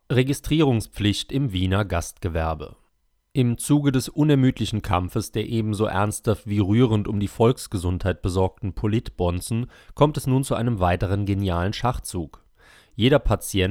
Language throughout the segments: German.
Registrierungspflicht im Wiener Gastgewerbe. Im Zuge des unermüdlichen Kampfes der ebenso ernsthaft wie rührend um die Volksgesundheit besorgten Politbonzen kommt es nun zu einem weiteren genialen Schachzug. Jeder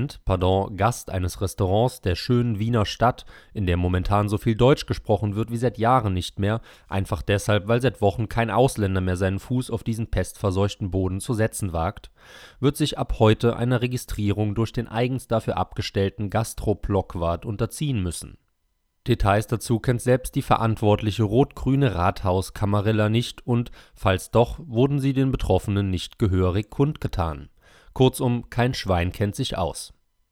Gast eines Restaurants der schönen Wiener Stadt, in der momentan so viel Deutsch gesprochen wird wie seit Jahren nicht mehr, einfach deshalb, weil seit Wochen kein Ausländer mehr seinen Fuß auf diesen pestverseuchten Boden zu setzen wagt, wird sich ab heute einer Registrierung durch den eigens dafür abgestellten Gastro-Blockwart unterziehen müssen. Details dazu kennt selbst die verantwortliche rot-grüne Rathaus-Kamarilla nicht und, falls doch, wurden sie den Betroffenen nicht gehörig kundgetan. Kurzum, kein Schwein kennt sich aus.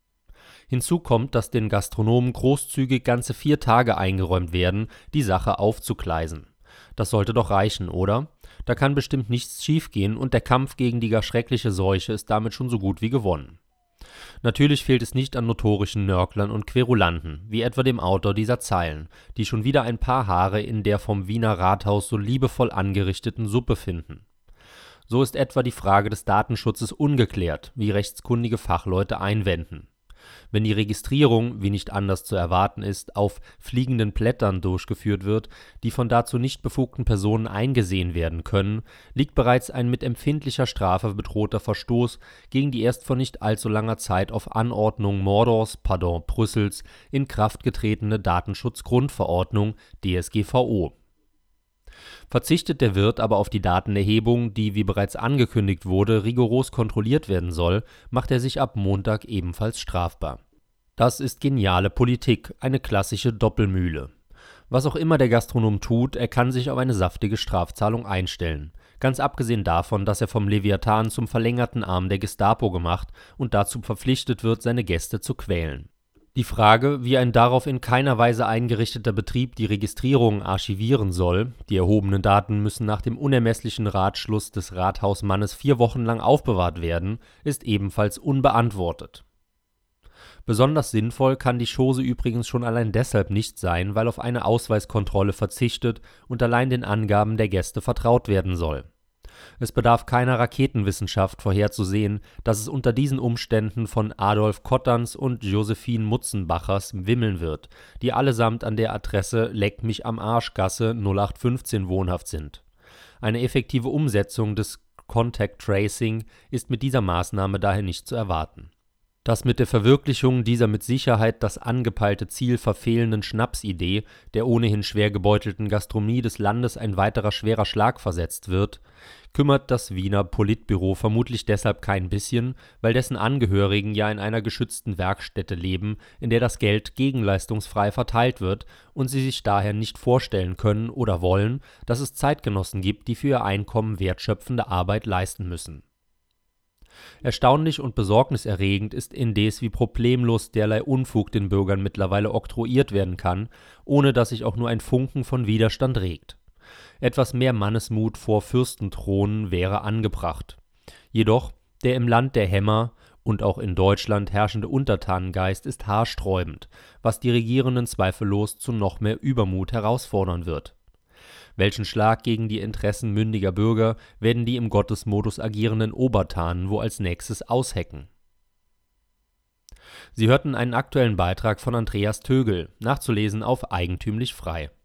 Hinzu kommt, dass den Gastronomen großzügig ganze 4 Tage eingeräumt werden, die Sache aufzugleisen. Das sollte doch reichen, oder? Da kann bestimmt nichts schiefgehen und der Kampf gegen die gar schreckliche Seuche ist damit schon so gut wie gewonnen. Natürlich fehlt es nicht an notorischen Nörglern und Querulanten, wie etwa dem Autor dieser Zeilen, die schon wieder ein paar Haare in der vom Wiener Rathaus so liebevoll angerichteten Suppe finden. So ist etwa die Frage des Datenschutzes ungeklärt, wie rechtskundige Fachleute einwenden. Wenn die Registrierung, wie nicht anders zu erwarten ist, auf fliegenden Blättern durchgeführt wird, die von dazu nicht befugten Personen eingesehen werden können, liegt bereits ein mit empfindlicher Strafe bedrohter Verstoß gegen die erst vor nicht allzu langer Zeit auf Anordnung Brüssels in Kraft getretene Datenschutzgrundverordnung (DSGVO). Verzichtet der Wirt aber auf die Datenerhebung, die, wie bereits angekündigt wurde, rigoros kontrolliert werden soll, macht er sich ab Montag ebenfalls strafbar. Das ist geniale Politik, eine klassische Doppelmühle. Was auch immer der Gastronom tut, er kann sich auf eine saftige Strafzahlung einstellen. Ganz abgesehen davon, dass er vom Leviathan zum verlängerten Arm der Gestapo gemacht und dazu verpflichtet wird, seine Gäste zu quälen. Die Frage, wie ein darauf in keiner Weise eingerichteter Betrieb die Registrierungen archivieren soll, die erhobenen Daten müssen nach dem unermesslichen Ratschluss des Rathausmannes 4 Wochen lang aufbewahrt werden, ist ebenfalls unbeantwortet. Besonders sinnvoll kann die Chose übrigens schon allein deshalb nicht sein, weil auf eine Ausweiskontrolle verzichtet und allein den Angaben der Gäste vertraut werden soll. Es bedarf keiner Raketenwissenschaft vorherzusehen, dass es unter diesen Umständen von Adolf Kotterns und Josephine Mutzenbachers wimmeln wird, die allesamt an der Adresse Leck-mich-am-Arsch-Gasse 0815 wohnhaft sind. Eine effektive Umsetzung des Contact Tracing ist mit dieser Maßnahme daher nicht zu erwarten. Dass mit der Verwirklichung dieser mit Sicherheit das angepeilte Ziel verfehlenden Schnapsidee der ohnehin schwer gebeutelten Gastronomie des Landes ein weiterer schwerer Schlag versetzt wird, kümmert das Wiener Politbüro vermutlich deshalb kein bisschen, weil dessen Angehörigen ja in einer geschützten Werkstätte leben, in der das Geld gegenleistungsfrei verteilt wird und sie sich daher nicht vorstellen können oder wollen, dass es Zeitgenossen gibt, die für ihr Einkommen wertschöpfende Arbeit leisten müssen. Erstaunlich und besorgniserregend ist indes, wie problemlos derlei Unfug den Bürgern mittlerweile oktroyiert werden kann, ohne dass sich auch nur ein Funken von Widerstand regt. Etwas mehr Mannesmut vor Fürstenthronen wäre angebracht. Jedoch, der im Land der Hämmer und auch in Deutschland herrschende Untertanengeist ist haarsträubend, was die Regierenden zweifellos zu noch mehr Übermut herausfordern wird. Welchen Schlag gegen die Interessen mündiger Bürger werden die im Gottesmodus agierenden Obertanen wohl als nächstes aushecken? Sie hörten einen aktuellen Beitrag von Andreas Tögel, nachzulesen auf Eigentümlich Frei.